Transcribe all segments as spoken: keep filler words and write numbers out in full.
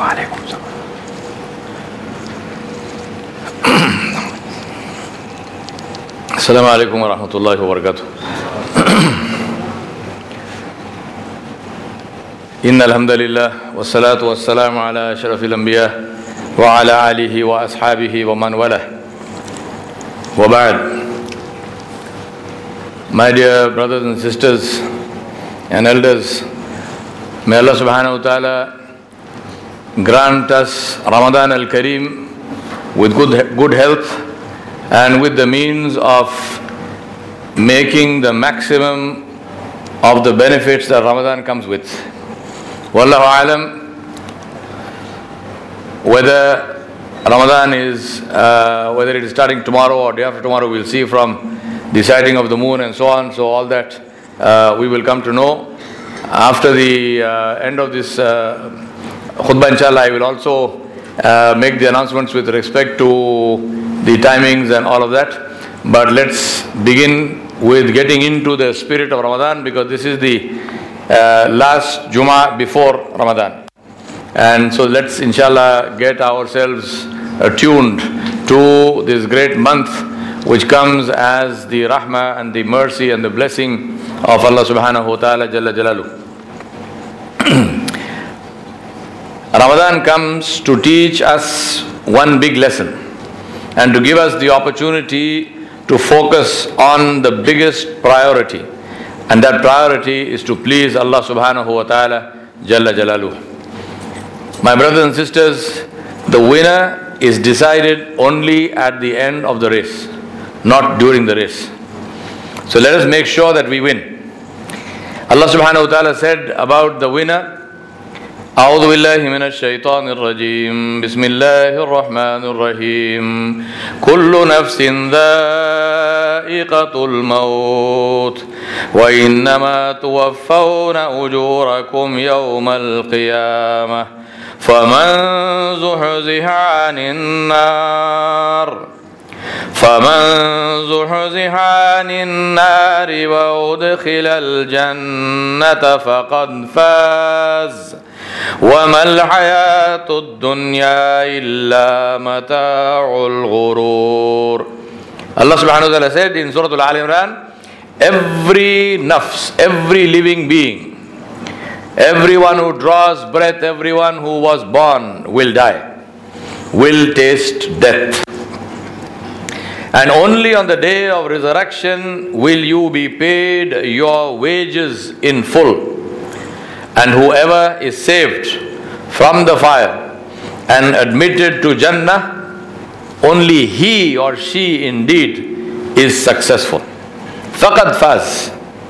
Assalamu alaikum wa rahmatullahi wa barakatuh. Inna alhamdulillah wa salatu wa salamu ala ashrafil anbiya wa ala alihi wa ashabihi wa man wala. Wa ba'd. My dear brothers and sisters and elders, may Allah subhanahu wa ta'ala grant us Ramadan al-Kareem with good, good health and with the means of making the maximum of the benefits that Ramadan comes with. Wallahu alam, whether Ramadan is, uh, whether it is starting tomorrow or day after tomorrow, we'll see from the sighting of the moon and so on. So all that uh, we will come to know. After the uh, end of this uh, khutbah, inshallah, I will also uh, make the announcements with respect to the timings and all of that. But let's begin with getting into the spirit of Ramadan, because this is the uh, last Jummah before Ramadan. And so let's inshallah get ourselves attuned to this great month which comes as the rahmah and the mercy and the blessing of Allah subhanahu wa ta'ala jalla jalaluh. Ramadan comes to teach us one big lesson and to give us the opportunity to focus on the biggest priority, and that priority is to please Allah subhanahu wa ta'ala jalla jalaluh. My brothers and sisters, the winner is decided only at the end of the race, not during the race. So let us make sure that we win. Allah subhanahu wa ta'ala said about the winner, أعوذ بالله من الشيطان الرجيم بسم الله الرحمن الرحيم كل نفس ذائقة الموت وإنما توفون أجوركم يوم القيامة فمن زحزح عن النار فمن زحزح عن النار وأدخل الجنة فقد فاز وما الحياة الدنيا إلا متاع الغرور. Allah subhanahu wa ta'ala said in Surah Al-Imran, every nafs, every living being, everyone who draws breath, everyone who was born will die, will taste death. And only on the day of resurrection will you be paid your wages in full. And whoever is saved from the fire and admitted to Jannah, only he or she indeed is successful. Faqad faz.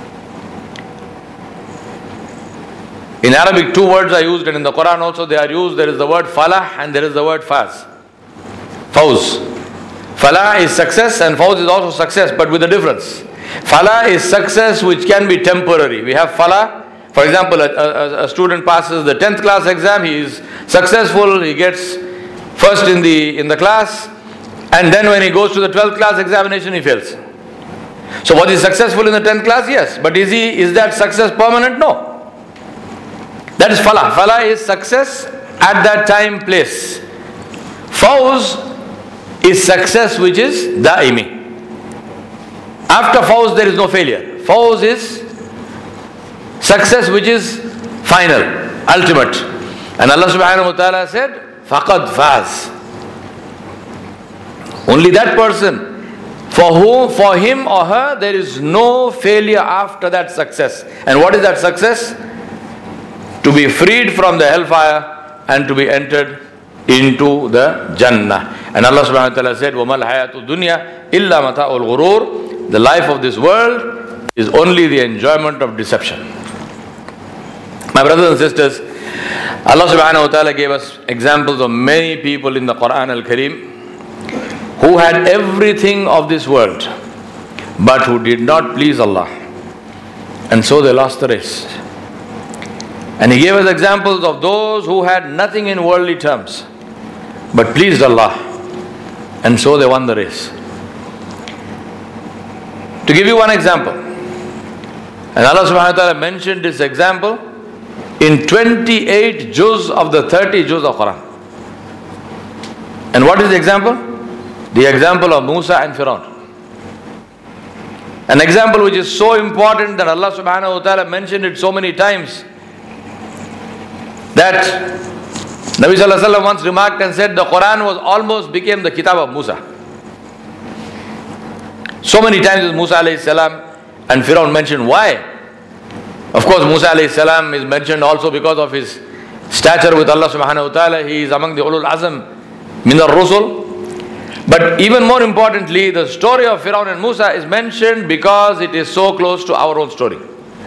In Arabic, two words are used, and in the Quran also they are used. There is the word falah and there is the word faz. Fawz. Falah is success and fawz is also success, but with a difference. Falah is success which can be temporary. We have falah. For example, a, a, a student passes the tenth class exam, he is successful, he gets first in the in the class, and then when he goes to the twelfth class examination, he fails. So was he successful in the tenth class? Yes. But is he is that success permanent? No. That is falah. Falah is success at that time, place. Fawz is success which is daimi. After fawz there is no failure. Fawz is success which is final, ultimate. And Allah subhanahu wa ta'ala said, faqad faz. Only that person for whom, for him or her, there is no failure after that success. And what is that success? To be freed from the hellfire and to be entered into the Jannah. And Allah subhanahu wa ta'ala said, وَمَا الْحَيَاةُ الدُّنْيَا إِلَّا مَتَاعُ الْغُرُورِ. The life of this world is only the enjoyment of deception. My brothers and sisters, Allah subhanahu wa ta'ala gave us examples of many people in the Quran al-Kareem who had everything of this world but who did not please Allah, and so they lost the race. And He gave us examples of those who had nothing in worldly terms but pleased Allah, and so they won the race. To give you one example, and Allah subhanahu wa ta'ala mentioned this example in twenty-eight juz of the thirty juz of Quran. And what is the example? The example of Musa and Firaun. An example which is so important that Allah subhanahu wa ta'ala mentioned it so many times that Nabi sallallahu alaihi wasallam once remarked and said the Quran was almost became the kitab of Musa. So many times is Musa alayhi salam and Firaun mentioned. Why? Of course Musa alayhi salam is mentioned also because of his stature with Allah subhanahu wa ta'ala. He is among the ulul azm min ar-rusul. But even more importantly, the story of Firaun and Musa is mentioned because it is so close to our own story.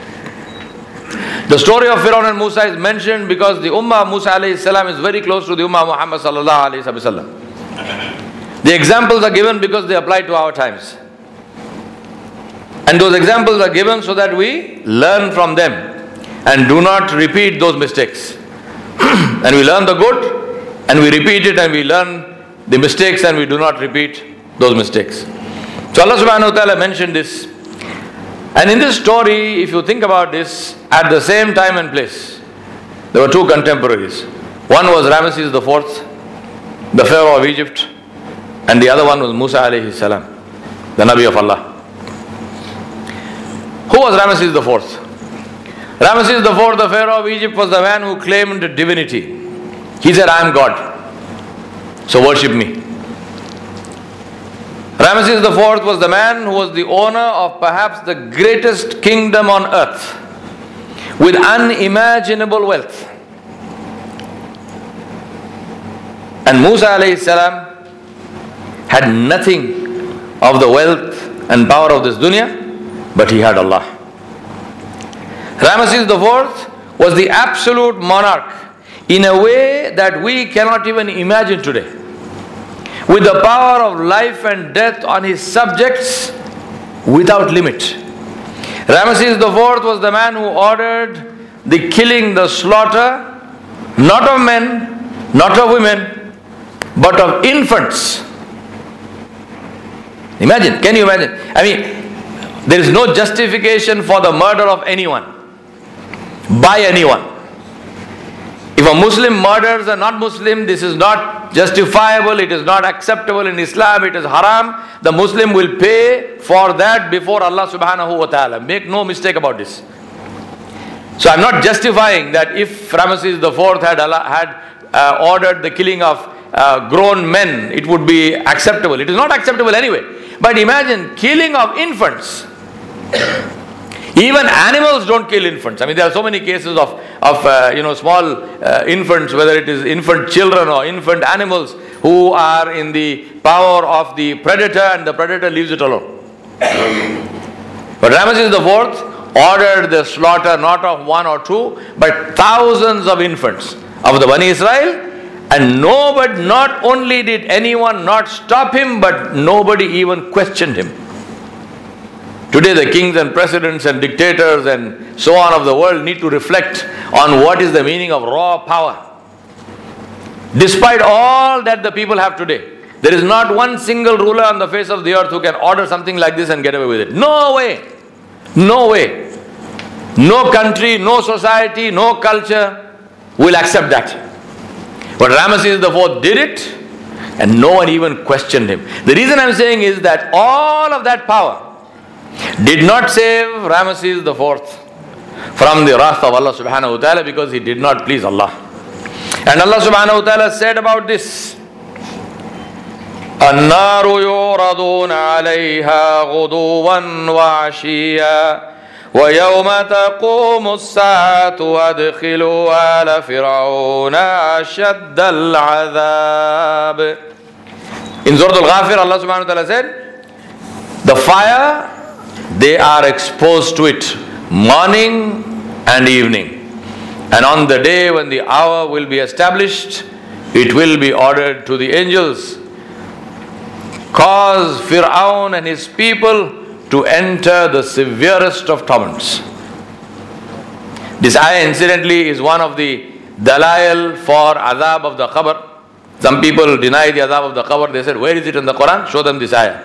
The story of Firaun and Musa is mentioned because the ummah of Musa alayhi salam is very close to the ummah of Muhammad sallallahu alayhi wasallam. The examples are given because they apply to our times. And those examples are given so that we learn from them and do not repeat those mistakes. And we learn the good and we repeat it, and we learn the mistakes and we do not repeat those mistakes. So Allah subhanahu wa ta'ala mentioned this. And in this story, if you think about this, at the same time and place, there were two contemporaries. One was Ramesses the fourth, the Pharaoh of Egypt, and the other one was Musa alayhi salam, the Nabi of Allah. Who was Ramesses the fourth? Ramesses the fourth, the Pharaoh of Egypt, was the man who claimed divinity. He said, I am God, so worship me. Ramesses the fourth was the man who was the owner of perhaps the greatest kingdom on earth, with unimaginable wealth. And Musa alayhi salam had nothing of the wealth and power of this dunya, but he had Allah. Ramesses the fourth was the absolute monarch in a way that we cannot even imagine today, with the power of life and death on his subjects without limit. Ramesses the fourth was the man who ordered the killing, the slaughter, not of men, not of women, but of infants. Imagine, can you imagine? I mean, there is no justification for the murder of anyone, by anyone. If a Muslim murders a non-Muslim, this is not justifiable, it is not acceptable in Islam, it is haram. The Muslim will pay for that before Allah subhanahu wa ta'ala. Make no mistake about this. So I'm not justifying that if Ramesses the fourth had, had uh, ordered the killing of uh, grown men, it would be acceptable. It is not acceptable anyway. But imagine killing of infants. Even animals don't kill infants. I mean, there are so many cases of, of uh, you know, small uh, infants, whether it is infant children or infant animals, who are in the power of the predator, and the predator leaves it alone. But Ramesses the fourth ordered the slaughter not of one or two, but thousands of infants of the Bani Israel, and nobody, not only did anyone not stop him, but nobody even questioned him. Today the kings and presidents and dictators and so on of the world need to reflect on what is the meaning of raw power. Despite all that the people have today, there is not one single ruler on the face of the earth who can order something like this and get away with it. No way. No way. No country, no society, no culture will accept that. But Ramesses the fourth did it, and no one even questioned him. The reason I'm saying is that all of that power did not save Ramesses the fourth from the wrath of Allah subhanahu wa ta'ala, because he did not please Allah. And Allah subhanahu wa ta'ala said about this, النار يعرضون عليها غدوا وعشيا ويوم تقوم الساعة وادخلوا آل فرعون أشد العذاب. In Surah Al-Ghafir, Allah subhanahu wa ta'ala said, the fire, they are exposed to it morning and evening. And on the day when the hour will be established, it will be ordered to the angels, cause Fir'aun and his people to enter the severest of torments. This ayah incidentally is one of the dalail for azab of the qabr. Some people deny the azab of the qabr. They said, where is it in the Quran? Show them this ayah.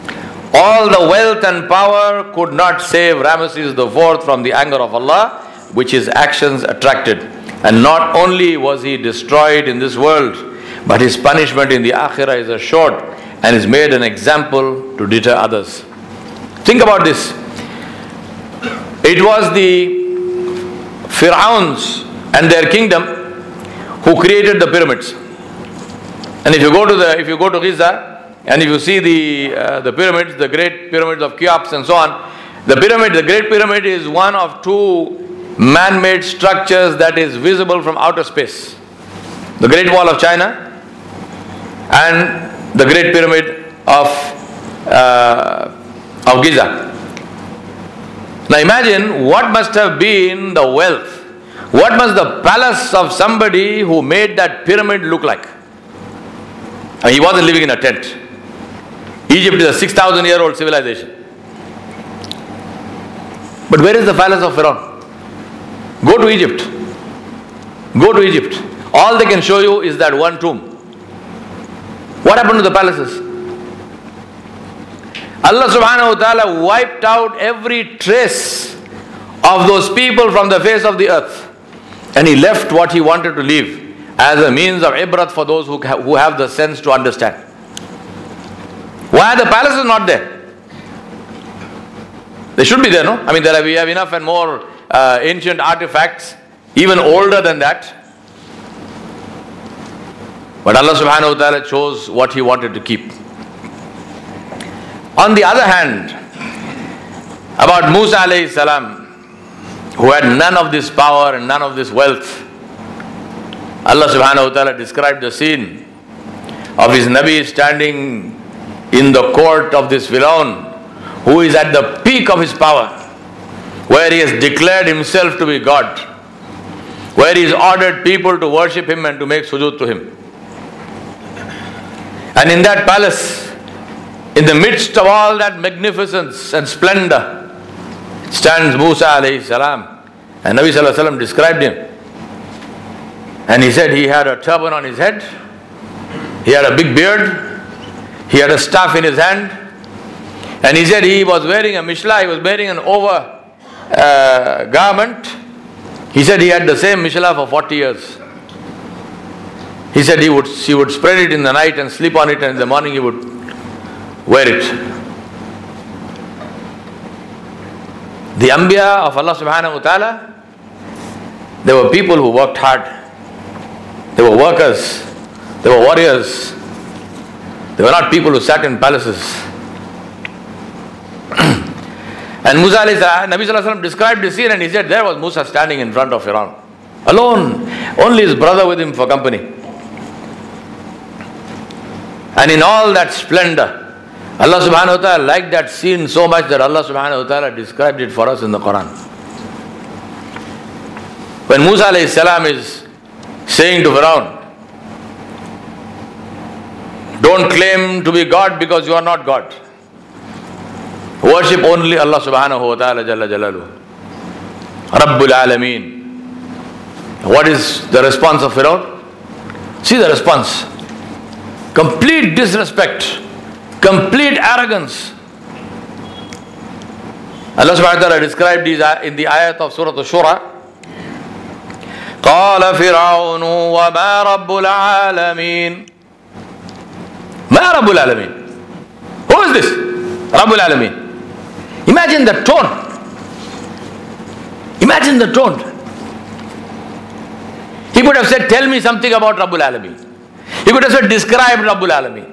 All the wealth and power could not save Ramesses the fourth from the anger of Allah, which his actions attracted. And not only was he destroyed in this world, but his punishment in the akhirah is assured and is made an example to deter others. Think about this. It was the Fir'auns and their kingdom who created the pyramids. And if you go to the if you go to Giza and if you see the uh, the pyramids, the great pyramids of Cheops and so on, the pyramid, the Great Pyramid is one of two man-made structures that is visible from outer space. The Great Wall of China and the Great Pyramid of uh, of Giza. Now imagine what must have been the wealth, what must the palace of somebody who made that pyramid look like. I mean, he wasn't living in a tent. Egypt is a six thousand year old civilization. But where is the palace of Pharaoh? Go to Egypt. Go to Egypt. All they can show you is that one tomb. What happened to the palaces? Allah subhanahu wa ta'ala wiped out every trace of those people from the face of the earth. And He left what He wanted to leave as a means of ibrat for those who, ha- who have the sense to understand. Why are the palaces not there? They should be there, no? I mean, there are, we have enough and more uh, ancient artifacts, even older than that. But Allah subhanahu wa ta'ala chose what He wanted to keep. On the other hand, about Musa alayhi salam, who had none of this power and none of this wealth, Allah subhanahu wa ta'ala described the scene of his Nabi standing in the court of this Firaun, who is at the peak of his power, where he has declared himself to be God, where he has ordered people to worship him and to make sujood to him. And in that palace, in the midst of all that magnificence and splendor, stands Musa alayhi salam. And Nabi sallallahu alayhi wa sallam described him. And he said he had a turban on his head, he had a big beard, he had a staff in his hand, and he said he was wearing a mishla, he was wearing an over uh, garment. He said he had the same mishla for forty years. He said he would, he would spread it in the night and sleep on it, and in the morning he would wear it. The Anbiya of Allah subhanahu wa ta'ala, they were people who worked hard. They were workers. They were warriors. They were not people who sat in palaces. And Musa alayhi salam, Nabi sallallahu alayhi wa sallam described this scene, and he said there was Musa standing in front of Firaun, alone, only his brother with him for company. And in all that splendor, Allah subhanahu wa ta'ala liked that scene so much that Allah subhanahu wa ta'ala described it for us in the Quran. When Musa alayhi salam is saying to Firaun, don't claim to be God because you are not God. Worship only Allah subhanahu wa ta'ala jalla jalaluhu. Rabbul Alameen. What is the response of Firaun? See the response. Complete disrespect. Complete arrogance. Allah subhanahu wa ta'ala described these in the ayat of Surah Ash-Shura. قال فرعون وما رب العالمين. ما رب العالمين. Who is this? Rabbul Alameen. Imagine the tone. Imagine the tone. He could have said, tell me something about Rabbul Alameen. He could have said, describe Rabbul Alameen.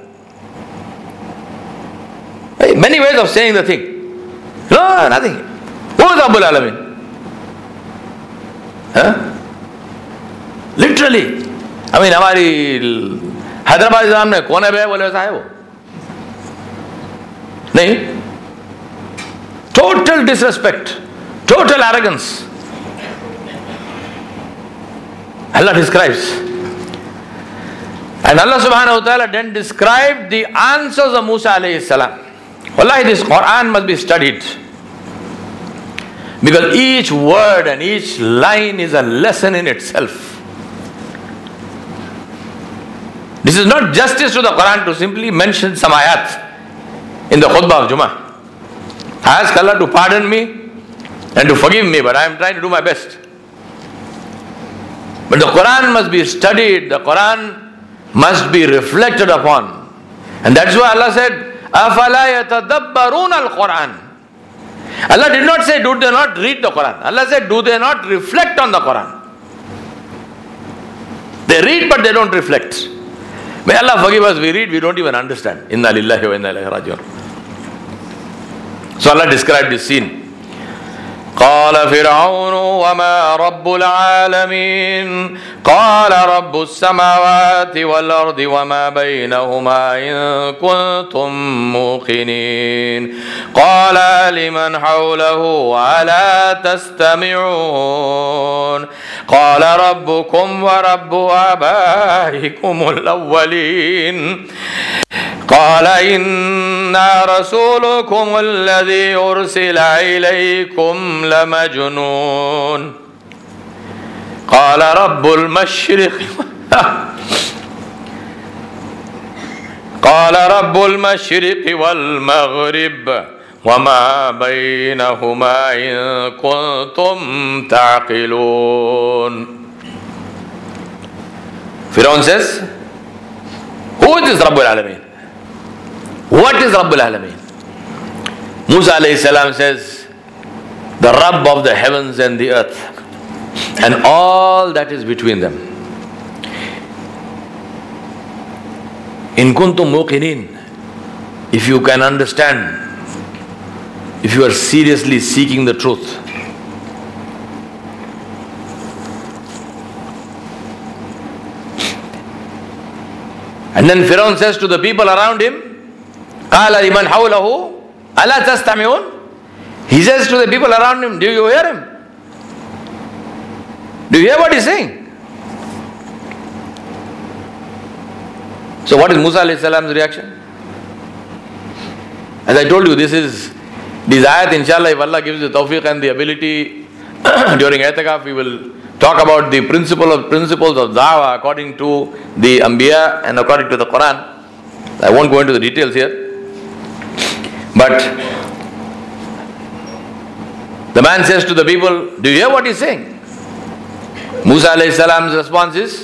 Many ways of saying the thing. No, nothing. Who is Rabbul Alameen? Huh? Literally. I mean, हमारी हैदराबाद इस्लाम में कौन है बोले वैसा है वो नहीं. Total disrespect, total arrogance. Allah describes. And Allah subhanahu wa ta'ala then described the answers of Musa alayhi salam. Wallahi, this Quran must be studied. Because each word and each line is a lesson in itself. This is not justice to the Quran to simply mention some ayat in the khutbah of Jummah. I ask Allah to pardon me and to forgive me, but I am trying to do my best. But the Quran must be studied, the Quran must be reflected upon. And that's why Allah said, أَفَلَا يَتَدَبَّرُونَ الْقُرْآنِ. Allah did not say, do they not read the Quran? Allah said, do they not reflect on the Quran? They read but they don't reflect. May Allah forgive us, we read, we don't even understand. Inna lillahi wa inna ilayhi raji'un. So Allah described this scene. قال فرعون وما رب العالمين قال رب السماوات والأرض وما بينهما إن كنتم موقنين قال لمن حوله ألا تستمعون قال ربكم ورب آبائكم الأولين قال إنا رسولكم الذي أرسل إليكم لمجنون قال رب المشرق قال رب المشرق والمغرب وما بينهما إن كنتم تعقلون. Firaun says, who is this Rabbul Alameen? What is Rabbul Alameen? Musa alayhi salam says, the Rabb of the heavens and the earth and all that is between them. In kuntum muqinin, if you can understand, if you are seriously seeking the truth, and then Firaun says to the people around him, قَالَ لِمَنْ حَوْلَهُ أَلَا تَسْتَمِعُونَ. He says to the people around him, do you hear him? Do you hear what he's saying? So what is Musa alayhi salam's reaction? As I told you, this is this ayat, inshallah, if Allah gives the tawfiq and the ability, during i'tikaf we will talk about the principle of principles of da'wah according to the Anbiya and according to the Quran. I won't go into the details here. But the man says to the people, do you hear what he's saying? Musa alayhi salam's response is,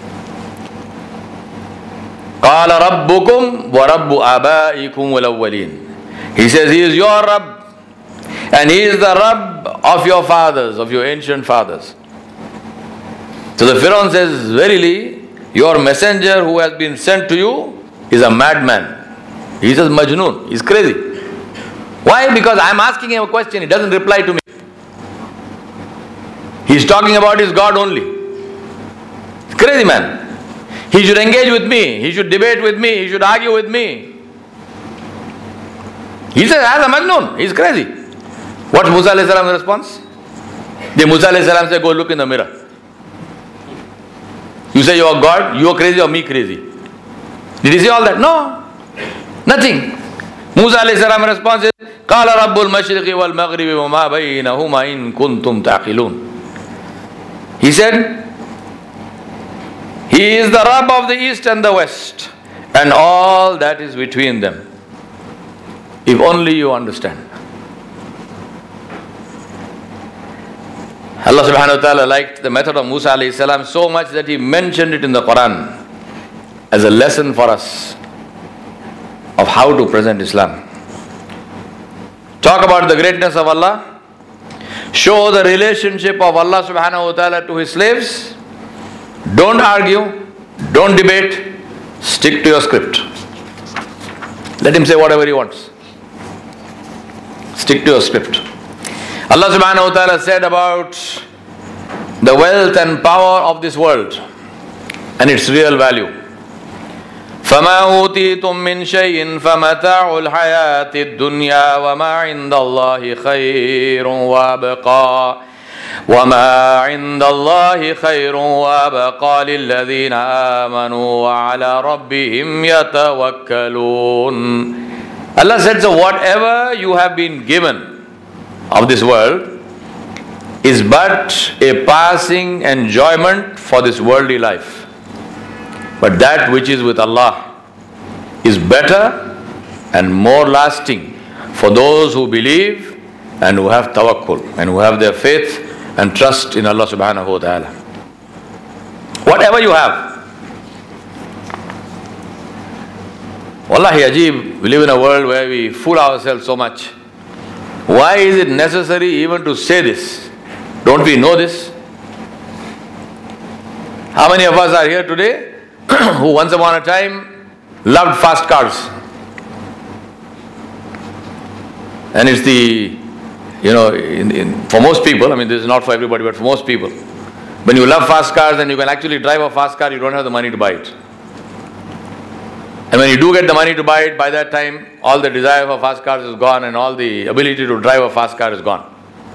قَالَ رَبُّكُمْ وَرَبُّ آبَائِكُمُ الْأَوَّلِينَ. He says, he is your Rabb and he is the Rabb of your fathers, of your ancient fathers. So the Firaun says, verily, your messenger who has been sent to you is a madman. He says Majnoon, he's crazy. Why? Because I'm asking him a question, he doesn't reply to me. He's talking about his God only. He's crazy man. He should engage with me, he should debate with me, he should argue with me. He says, as a Majnoon, he's crazy. What's Musa alayhi salam's response? The Musa alayhi salam said, go look in the mirror. You say you are God, you are crazy or me crazy? Did he say all that? No. Nothing. Musa alayhi salam response is, قَالَ رَبُّ الْمَشْرِقِ وَالْمَغْرِبِ وَمَا بَيْنَهُمَا إِن كُنْتُمْ تَعْقِلُونَ. He said, he is the Rabb of the east and the west and all that is between them. If only you understand. Allah subhanahu wa ta'ala liked the method of Musa alayhi salam so much that he mentioned it in the Quran as a lesson for us of how to present Islam. Talk about the greatness of Allah, show the relationship of Allah subhanahu wa ta'ala to his slaves. Don't argue, don't debate, stick to your script. Let him say whatever he wants. Stick to your script. Allah subhanahu wa ta'ala said about the wealth and power of this world and its real value. فَمَا أُوتِيتُم مِّن شَيْءٍ فَمَتَاعُ الْحَيَاةِ الدُّنْيَا وَمَا عِندَ اللَّهِ خَيْرٌ وَأَبْقَى وَمَا عِندَ اللَّهِ خَيْرٌ وَأَبْقَى لِلَّذِينَ آمَنُوا وَعَلَى رَبِّهِمْ يَتَوَكَّلُونَ. Allah said, so whatever you have been given of this world is but a passing enjoyment for this worldly life. But that which is with Allah is better and more lasting for those who believe and who have tawakkul and who have their faith and trust in Allah subhanahu wa ta'ala. Whatever you have. Wallahi Ajib, we live in a world where we fool ourselves so much. Why is it necessary even to say this? Don't we know this? How many of us are here today who once upon a time loved fast cars? And it's the, you know, in, in, for most people, I mean this is not for everybody, but for most people, when you love fast cars and you can actually drive a fast car, you don't have the money to buy it. And when you do get the money to buy it, by that time, all the desire for fast cars is gone and all the ability to drive a fast car is gone.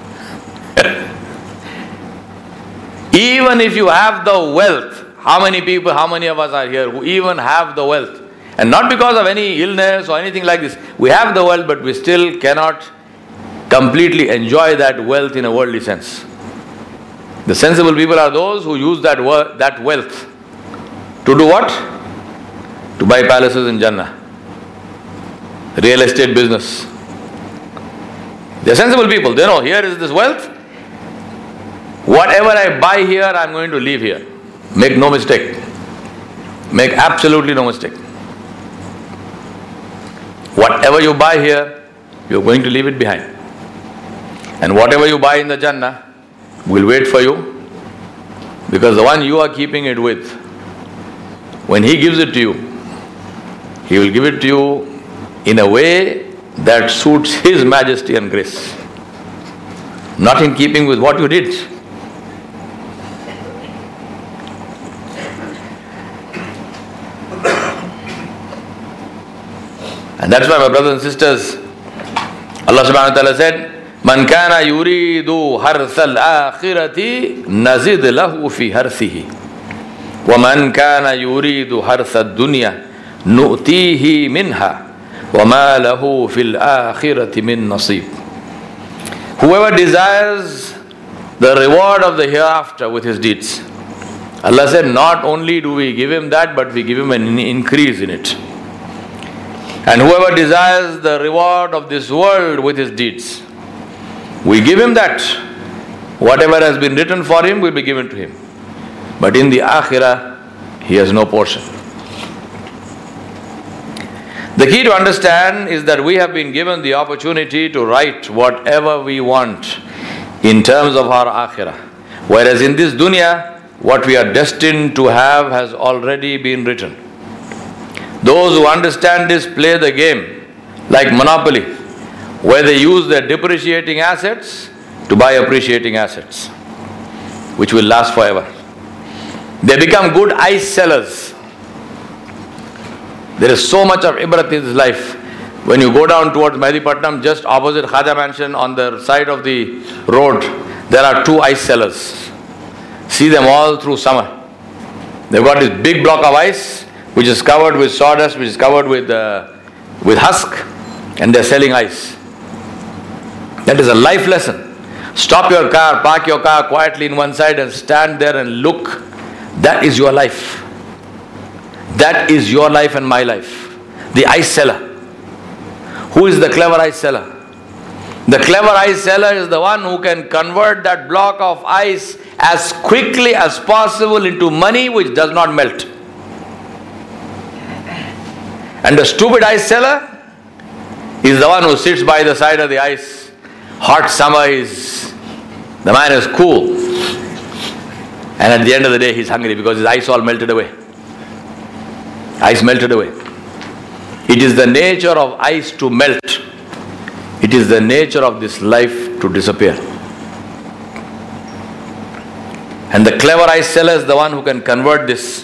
Even if you have the wealth, how many people, how many of us are here who even have the wealth? And not because of any illness or anything like this. We have the wealth, but we still cannot completely enjoy that wealth in a worldly sense. The sensible people are those who use that, wor- that wealth to do what? To buy palaces in Jannah. Real estate business. They are sensible people. They know here is this wealth. Whatever I buy here, I am going to leave here. Make no mistake. Make absolutely no mistake. Whatever you buy here, you are going to leave it behind. And whatever you buy in the Jannah will wait for you, because the one you are keeping it with, when he gives it to you, he will give it to you in a way that suits his majesty and grace, not in keeping with what you did. And that's why, my brothers and sisters, Allah subhanahu wa ta'ala said, Man kana yuridu harsal akhirati nazid lahu fi harsihi. Wa man kana yuridu harsad dunya nu'tihi minha. Wa ma lahu fil akhirati min nasib. Whoever desires the reward of the hereafter with his deeds, Allah said, not only do we give him that, but we give him an increase in it. And whoever desires the reward of this world with his deeds, we give him that. Whatever has been written for him will be given to him. But in the akhirah, he has no portion. The key to understand is that we have been given the opportunity to write whatever we want in terms of our akhirah. Whereas in this dunya, what we are destined to have has already been written. Those who understand this play the game like Monopoly, where they use their depreciating assets to buy appreciating assets, which will last forever. They become good ice sellers. There is so much of ibrat in this life. When you go down towards Mehdipatnam, just opposite Khaja Mansion, on the side of the road, there are two ice sellers. See them all through summer. They've got this big block of ice, which is covered with sawdust, which is covered with uh, with husk, and they're selling ice. That is a life lesson. Stop your car, park your car quietly in one side and stand there and look. That is your life. That is your life and my life. The ice seller. Who is the clever ice seller? The clever ice seller is the one who can convert that block of ice as quickly as possible into money which does not melt. And the stupid ice seller is the one who sits by the side of the ice. Hot summer is, the man is cool. And at the end of the day he's hungry because his ice all melted away. Ice melted away. It is the nature of ice to melt. It is the nature of this life to disappear. And the clever ice seller is the one who can convert this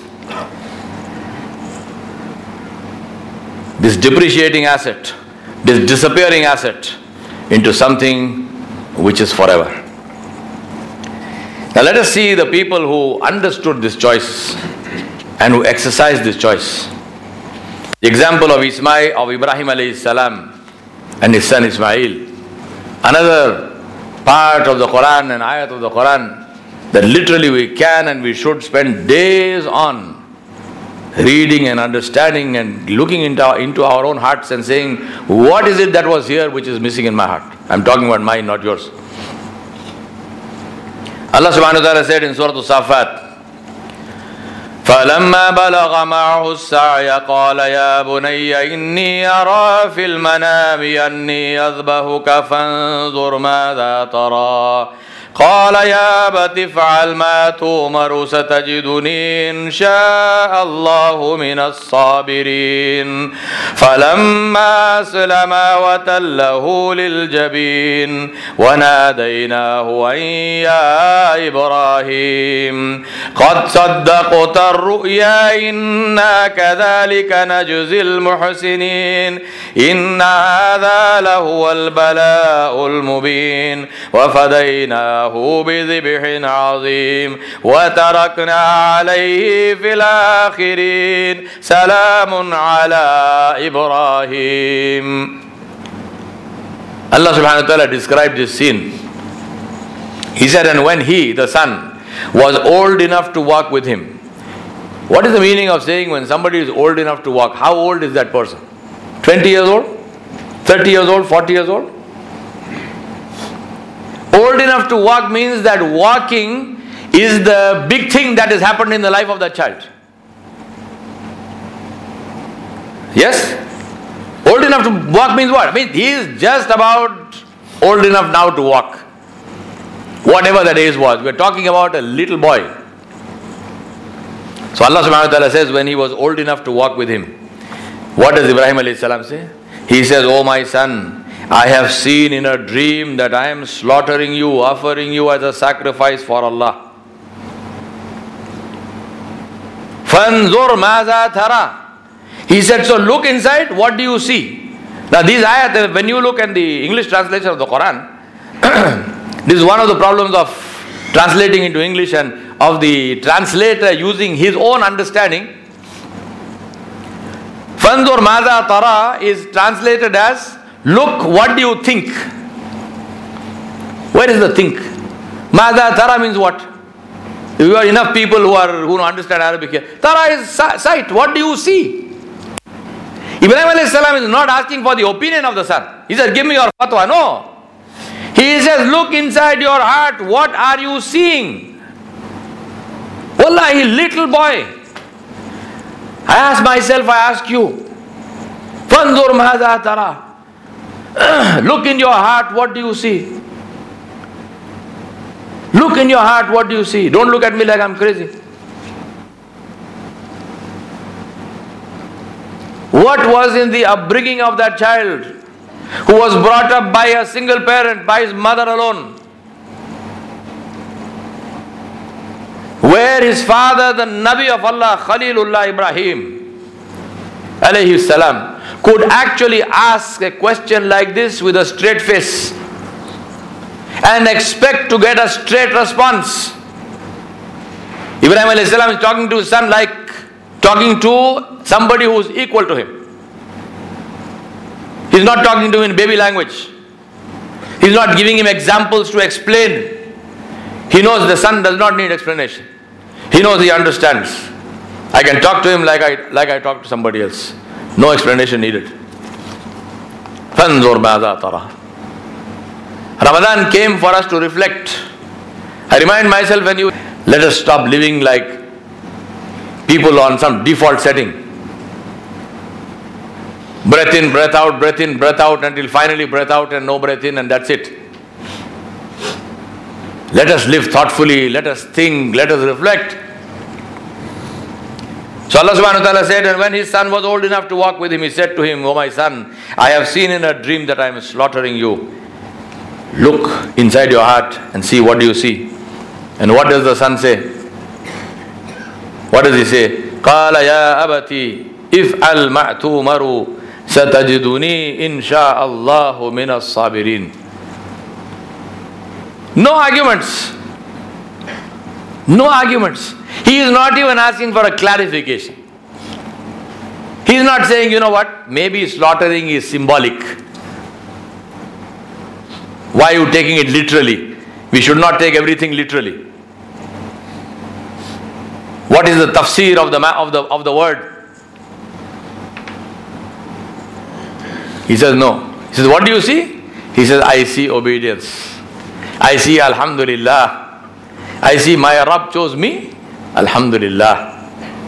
this depreciating asset, this disappearing asset, into something which is forever. Now let us see the people who understood this choice and who exercised this choice. The example of Ismail, of Ibrahim alayhi salam and his son Ismail. Another part of the Quran and ayat of the Quran that literally we can and we should spend days on reading and understanding and looking into our, into our own hearts and saying, what is it that was here which is missing in my heart? I'm talking about mine, not yours. Allah subhanahu wa ta'ala said in Surah Al-Safat, فلما بلغ معه السعي قال يا بني إني أرى في المنام أني أذبحك فانظر ماذا ترى قال يا أبت افعل ما تؤمر ستجدني إن شاء الله من الصابرين فلما أسلما وتله للجبين وناديناه أن يا إبراهيم قد صدقت الرؤيا إنا كذلك نجزي المحسنين إن هذا لهو البلاء المبين وفديناه بذبح عظيم وتركنا عليه في الآخرين سلام على إبراهيم. Allah subhanahu wa ta'ala described this scene. He said, and when he, the son, was old enough to walk with him. What is the meaning of saying when somebody is old enough to walk? How old is that person? twenty years old? thirty years old? forty years old? Old enough to walk means that walking is the big thing that has happened in the life of that child. Yes? Old enough to walk means what? I mean, he is just about old enough now to walk. Whatever that age was. We are talking about a little boy. So Allah subhanahu wa ta'ala says when he was old enough to walk with him. What does Ibrahim alayhi salam say? He says, "Oh my son, I have seen in a dream that I am slaughtering you, offering you as a sacrifice for Allah. Fanzur maza thara." He said, so look inside, what do you see? Now these ayat, when you look at the English translation of the Quran, this is one of the problems of translating into English and of the translator using his own understanding. Fanzur maza tara is translated as look, what do you think? Where is the think? Maza tara means what? You are enough people who are who understand Arabic here. Tara is sight. What do you see? Ibrahim alayhi salam is not asking for the opinion of the son. He says, give me your fatwa. No. He says, look inside your heart. What are you seeing? Wallahi, little boy. I ask myself, I ask you. Fanzur maza tara. Look in your heart, what do you see? Look in your heart, what do you see? Don't look at me like I'm crazy. What was in the upbringing of that child who was brought up by a single parent, by his mother alone? Where his father, the Nabi of Allah, Khalilullah Ibrahim alayhi salam, could actually ask a question like this with a straight face and expect to get a straight response. Ibrahim alayhi salam is talking to his son like talking to somebody who is equal to him. He's not talking to him in baby language. He's not giving him examples to explain. He knows the son does not need explanation. He knows, he understands. I can talk to him like I like I talk to somebody else. No explanation needed. Fanzur maza tara. Ramadan came for us to reflect. I remind myself, when you let us stop living like people on some default setting. Breath in, breath out, breath in, breath out until finally breath out and no breath in, and that's it. Let us live thoughtfully, let us think, let us reflect. So Allah subhanahu wa ta'ala said, and when his son was old enough to walk with him, he said to him, "O my son, I have seen in a dream that I am slaughtering you. Look inside your heart and see, what do you see?" And what does the son say? What does he say? قَالَ يَا أَبَتِي إِفْعَلْ مَا تُؤْمَرُ سَتَجِدُنِي إِنْ شَاءَ اللَّهُ مِنَ الصَّابِرِينَ. No arguments. No arguments. He is not even asking for a clarification. He is not saying, you know what, maybe slaughtering is symbolic. Why are you taking it literally? We should not take everything literally. What is the tafsir of the of the of the word? He says no. He says, what do you see? He says, I see obedience. I see Alhamdulillah. I see my Rabb chose me. Alhamdulillah.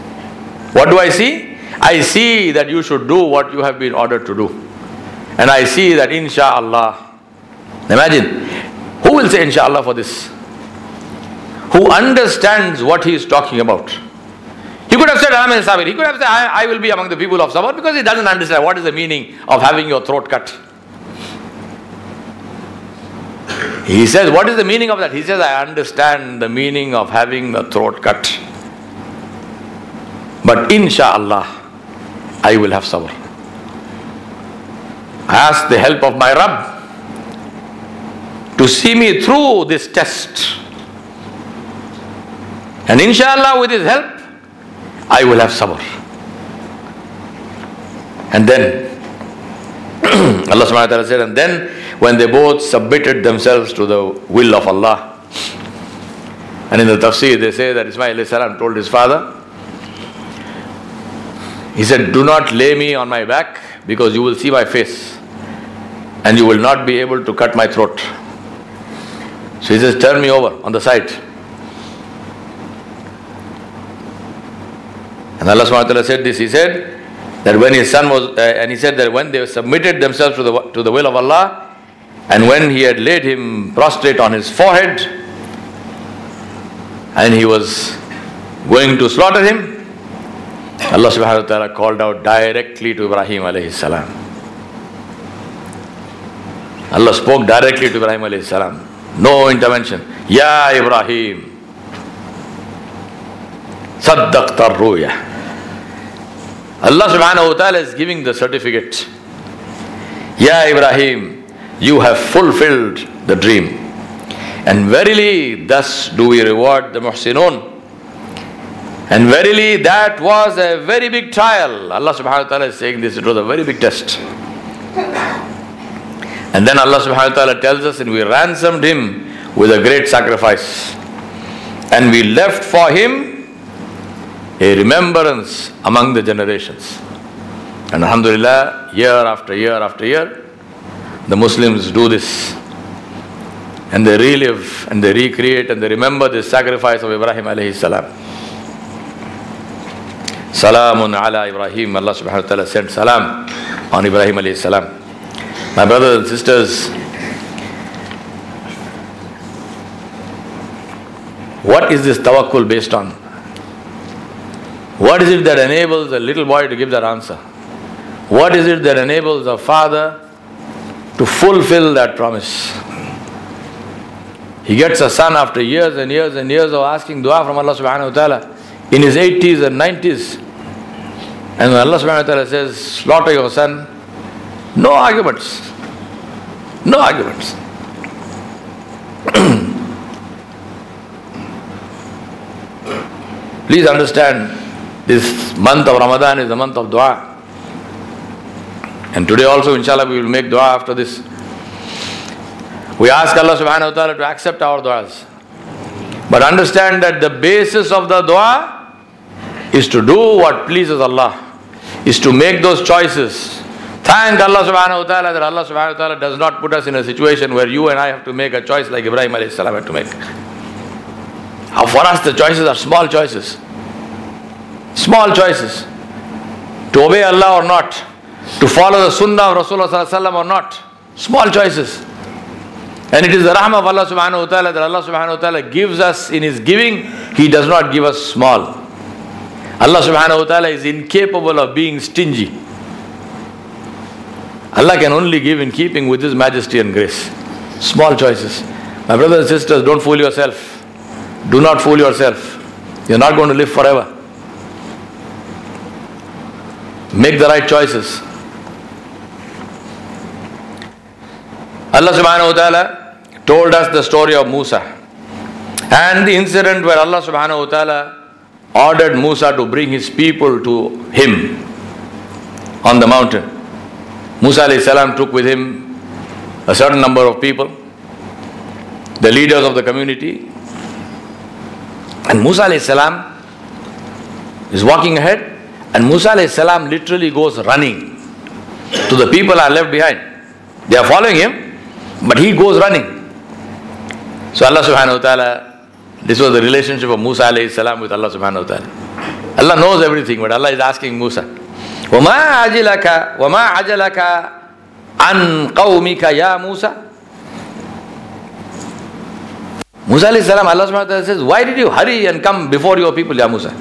What do I see? I see that you should do what you have been ordered to do. And I see that insha'Allah. Imagine, who will say insha'Allah for this? Who understands what he is talking about. He could have said, I am a sabir. He could have said, I, I will be among the people of sabr, because he doesn't understand what is the meaning of having your throat cut. He says, what is the meaning of that? He says, I understand the meaning of having the throat cut. But insha'Allah, I will have sabr. I ask the help of my Rabb to see me through this test. And insha'Allah, with his help, I will have sabr. And then Allah subhanahu wa ta'ala said, and then when they both submitted themselves to the will of Allah. And in the tafsir they say that Ismail alayhi salam told his father, he said, do not lay me on my back, because you will see my face and you will not be able to cut my throat. So he says, turn me over on the side. And Allah subhanahu wa ta'ala said this, he said that when his son was, uh, and he said that when they submitted themselves to the, to the will of Allah, and when he had laid him prostrate on his forehead, and he was going to slaughter him, Allah subhanahu wa ta'ala called out directly to Ibrahim alayhi salam. Allah spoke directly to Ibrahim alayhi salam. No intervention. Ya Ibrahim, saddaqta ar-ruya. Allah subhanahu wa ta'ala is giving the certificate. Ya Ibrahim, you have fulfilled the dream. And verily, thus do we reward the muhsinun. And verily, that was a very big trial. Allah subhanahu wa ta'ala is saying this, it was a very big test. And then Allah subhanahu wa ta'ala tells us, and we ransomed him with a great sacrifice. And we left for him a remembrance among the generations. And alhamdulillah, year after year after year, the Muslims do this. And they relive and they recreate and they remember the sacrifice of Ibrahim alayhi salam. Salamun ala Ibrahim. Allah subhanahu wa ta'ala sent salam on Ibrahim alayhi salam. My brothers and sisters, what is this tawakkul based on? What is it that enables a little boy to give that answer? What is it that enables a father to fulfill that promise? He gets a son after years and years and years of asking dua from Allah subhanahu wa ta'ala in his eighties and nineties. And when Allah subhanahu wa ta'ala says, slaughter your son, no arguments. No arguments. Please understand, this month of Ramadan is the month of dua. And today also, inshallah, we will make dua after this. We ask Allah subhanahu wa ta'ala to accept our duas. But understand that the basis of the dua is to do what pleases Allah, is to make those choices. Thank Allah subhanahu wa ta'ala that Allah subhanahu wa ta'ala does not put us in a situation where you and I have to make a choice like Ibrahim alayhi salam had to make. For us the choices are small choices. Small choices. To obey Allah or not. To follow the sunnah of Rasulullah sallallahu alaihi wasallam or not. Small choices. And it is the rahmah of Allah subhanahu wa ta'ala that Allah subhanahu wa ta'ala gives us in His giving. He does not give us small. Allah subhanahu wa ta'ala is incapable of being stingy. Allah can only give in keeping with His majesty and grace. Small choices. My brothers and sisters, don't fool yourself. Do not fool yourself. You're not going to live forever. Make the right choices. Allah subhanahu wa ta'ala told us the story of Musa and the incident where Allah subhanahu wa ta'ala ordered Musa to bring his people to him on the mountain. Musa alayhi salam took with him a certain number of people, the leaders of the community, and Musa alayhi salam is walking ahead, and Musa alayhi salam literally goes running to the people are left behind. They are following him, but he goes running. So Allah subhanahu wa ta'ala, this was the relationship of Musa alayhi salam with Allah subhanahu wa ta'ala. Allah knows everything, but Allah is asking Musa, وَمَا عَجِلَكَ وَمَا عَجَلَكَ عَنْ قَوْمِكَ يَا Musa. Musa alayhi salam, Allah subhanahu wa ta'ala says, why did you hurry and come before your people, Ya Musa?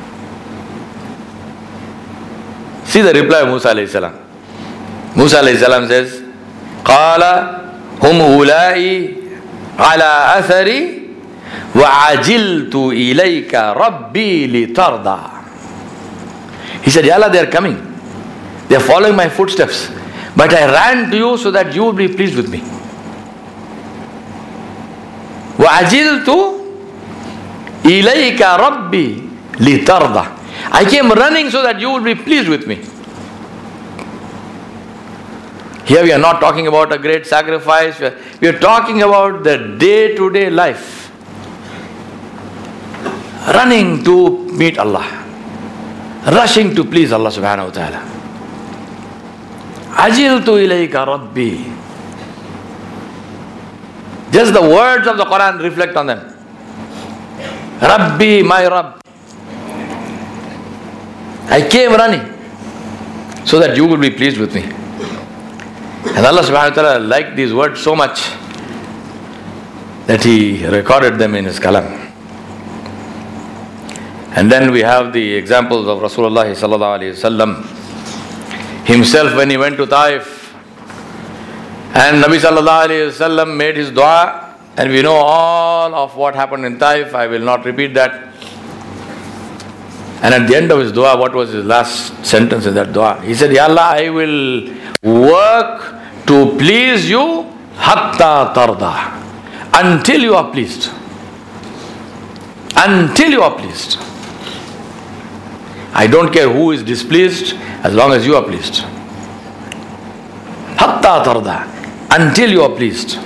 See the reply of Musa alayhi salam. Musa alayhi salam says, قَالَ هُمْ أُولَٰئِ عَلَىٰ أَثَرِي وَعَجِلْتُ إِلَيْكَ رَبِّي لِتَرْضَى. He said, Ya Allah, they are coming. They are following my footsteps. But I ran to you so that you will be pleased with me. وَعَجِلْتُ إِلَيْكَ رَبِّي لِتَرْضَى. I came running so that you will be pleased with me. Here we are not talking about a great sacrifice. We are, we are talking about the day-to-day life. Running to meet Allah. Rushing to please Allah subhanahu wa ta'ala. Ajiltu ilayka rabbi. Just the words of the Quran reflect on them. Rabbi, my Rabb. I came running so that you will be pleased with me. And Allah subhanahu wa ta'ala liked these words so much that He recorded them in His kalam. And then we have the examples of Rasulullah sallallahu alayhi wasallam himself when he went to Taif. And Nabi sallallahu alayhi wasallam made his dua, and we know all of what happened in Taif. I will not repeat that. And at the end of his dua, what was his last sentence in that dua? He said, Ya Allah, I will work to please you hatta tarda, until you are pleased. Until you are pleased. I don't care who is displeased as long as you are pleased. Hatta tarda, until you are pleased.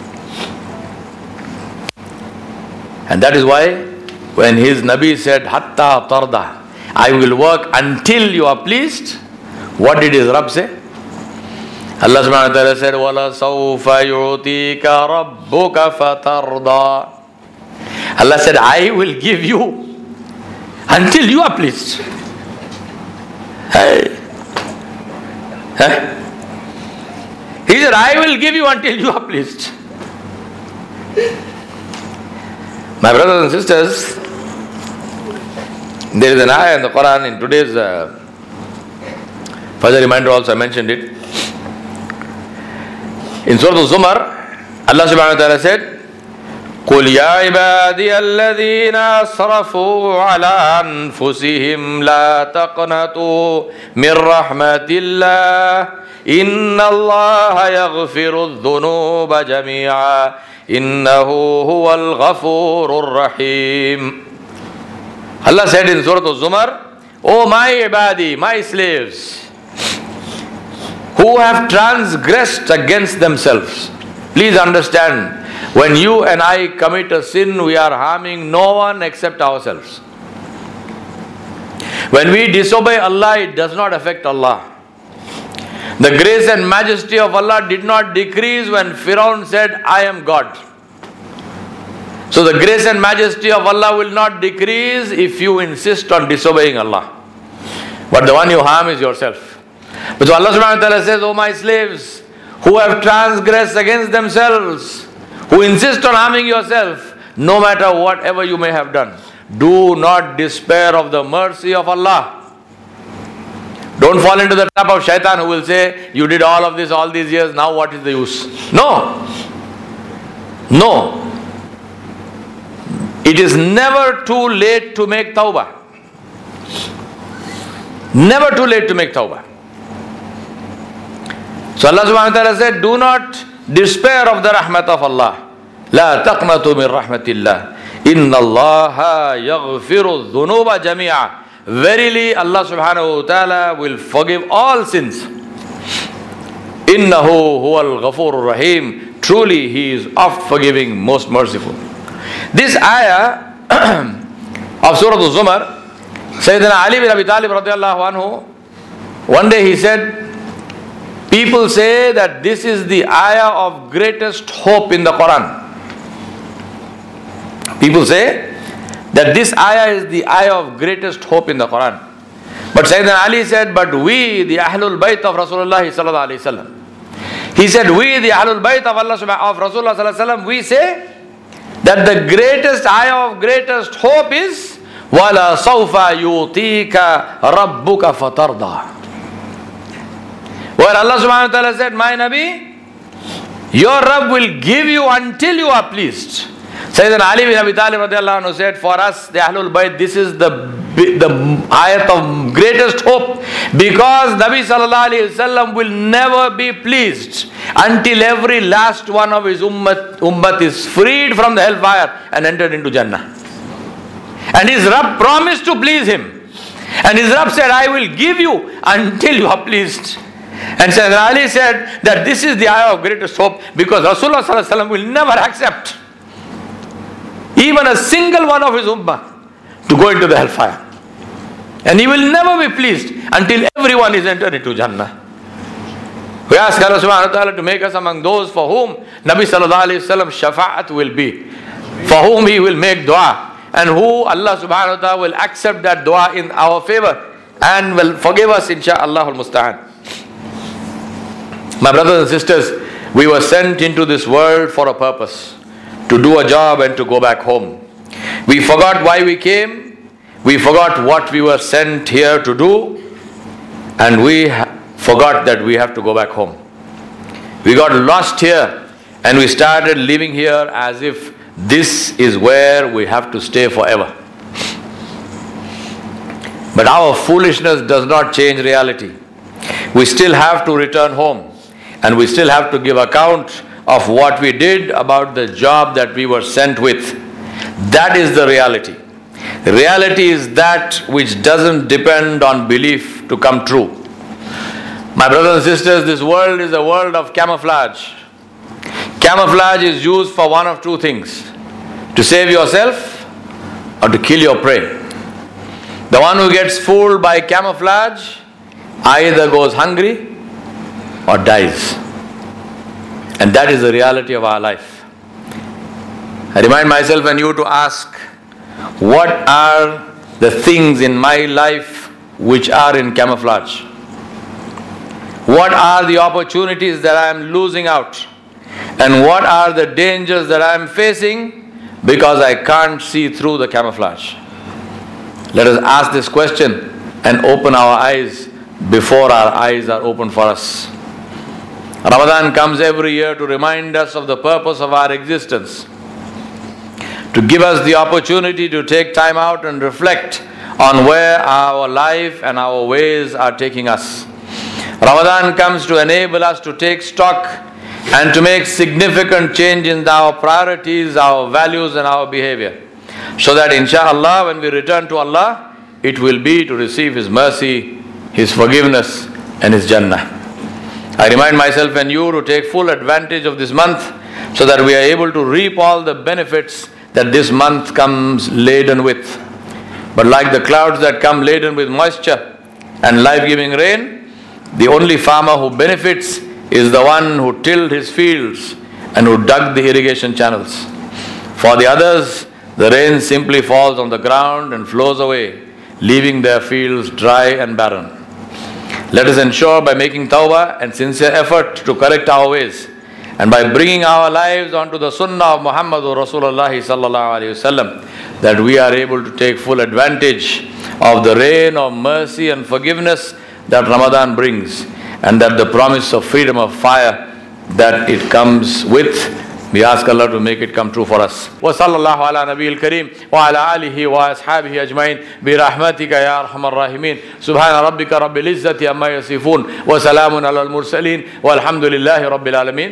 And that is why when his Nabi said hatta tarda, I will work until you are pleased, what did his Rabb say? Allah subhanahu wa ta'ala said, وَلَا سَوْفَ يُعْتِيكَ رَبُّكَ فَتَرْضَى. Allah said, I will give you until you are pleased. Hey. Hey. He said, I will give you until you are pleased. My brothers and sisters, there is an ayah in the Quran, in today's uh, further reminder also I mentioned it. In Surah Al-Zumar, Allah subhanahu wa ta'ala said, قُلْ يَا عِبَادِيَ الَّذِينَ أَسْرَفُوا عَلَىٰ أَنفُسِهِمْ لَا تَقْنَطُوا مِنْ رَحْمَةِ اللَّهِ إِنَّ اللَّهَ يَغْفِرُ الذُّنُوبَ جَمِيعًا إِنَّهُ هُوَ الْغَفُورُ الرَّحِيمُ. Allah said in Surah Al-Zumar, O my ibadi, my slaves, who have transgressed against themselves. Please understand, when you and I commit a sin, we are harming no one except ourselves. When we disobey Allah, it does not affect Allah. The grace and majesty of Allah did not decrease when Firaun said, I am God. So the grace and majesty of Allah will not decrease if you insist on disobeying Allah. But the one you harm is yourself. But so Allah subhanahu wa ta'ala says, O my slaves, who have transgressed against themselves, who insist on harming yourself, no matter whatever you may have done, do not despair of the mercy of Allah. Don't fall into the trap of shaitan who will say, you did all of this all these years, now what is the use? No. No. It is never too late to make tawbah. Never too late to make tawbah. So Allah subhanahu wa ta'ala said, do not despair of the rahmat of Allah. لا تقنطوا من رحمة الله إن الله يغفر الذنوب جميعا. Verily Allah subhanahu wa ta'ala will forgive all sins. إنه هو الغفور الرحيم. Truly He is oft forgiving, most merciful. This ayah of Surah Al-Zumar, Sayyidina Ali bin Abi Talib radiallahu anhu, one day he said, people say that this is the ayah of greatest hope in the Quran. People say that this ayah is the ayah of greatest hope in the Quran. But Sayyidina Ali said, but we, the Ahlul Bayt of Rasulullah sallallahu alaihi wasallam, he said, we, the Ahlul Bayt of Allah of Rasulullah sallallahu alaihi wasallam, we say that the greatest ayah of greatest hope is وَلَا سَوْفَ يُؤْتِيكَ رَبُّكَ فَتَرْضَى. Where Allah subhanahu wa ta'ala said, my Nabi, your Rabb will give you until you are pleased. Sayyidina Ali bin Abi Talib radiallahu anhu said, for us, the Ahlul Bayt, this is the, the ayat of greatest hope, because Nabi sallallahu alayhi wasallam will never be pleased until every last one of his ummat, ummat is freed from the hellfire and entered into Jannah. And his Rabb promised to please him. And his Rabb said, I will give you until you are pleased. And Sayyidina Ali said that this is the ayah of greatest hope, because Rasulullah sallallahu alaihi wasallam will never accept even a single one of his ummah to go into the hellfire. And he will never be pleased until everyone is entered into Jannah. We ask Allah subhanahu wa ta'ala to make us among those for whom Nabi sallallahu alayhi wa sallam shafa'at will be, for whom he will make dua, and who Allah subhanahu wa ta'ala will accept that dua in our favor and will forgive us, insha'Allah al-musta'an. My brothers and sisters, we were sent into this world for a purpose, to do a job and to go back home. We forgot why we came, we forgot what we were sent here to do, and we ha- forgot that we have to go back home. We got lost here and we started living here as if this is where we have to stay forever. But our foolishness does not change reality. We still have to return home, and we still have to give account of what we did about the job that we were sent with. That is the reality. The reality is that which doesn't depend on belief to come true. My brothers and sisters, this world is a world of camouflage. Camouflage is used for one of two things: to save yourself or to kill your prey. The one who gets fooled by camouflage either goes hungry or dies. And that is the reality of our life. I remind myself and you to ask, what are the things in my life which are in camouflage? What are the opportunities that I am losing out? And what are the dangers that I am facing because I can't see through the camouflage? Let us ask this question and open our eyes before our eyes are open for us. Ramadan comes every year to remind us of the purpose of our existence, to give us the opportunity to take time out and reflect on where our life and our ways are taking us. Ramadan comes to enable us to take stock and to make significant change in our priorities, our values and our behavior, so that insha'Allah when we return to Allah, it will be to receive His mercy, His forgiveness and His Jannah. I remind myself and you to take full advantage of this month so that we are able to reap all the benefits that this month comes laden with. But like the clouds that come laden with moisture and life-giving rain, the only farmer who benefits is the one who tilled his fields and who dug the irrigation channels. For the others, the rain simply falls on the ground and flows away, leaving their fields dry and barren. Let us ensure by making tawbah and sincere effort to correct our ways, and by bringing our lives onto the sunnah of Muhammadur Rasulullah sallallahu alaihi wasallam, that we are able to take full advantage of the rain of mercy and forgiveness that Ramadan brings, and that the promise of freedom of fire that it comes with. We ask Allah to make it come true for us. Wa sallallahu ala nabiyil kareem wa ala alihi wa ashabihi ajma'in bi rahmatika ya arhamar rahimin. Subhana rabbika rabbil izzati amma yasifun wa salamun ala al mursalin walhamdulillahi rabbil alamin.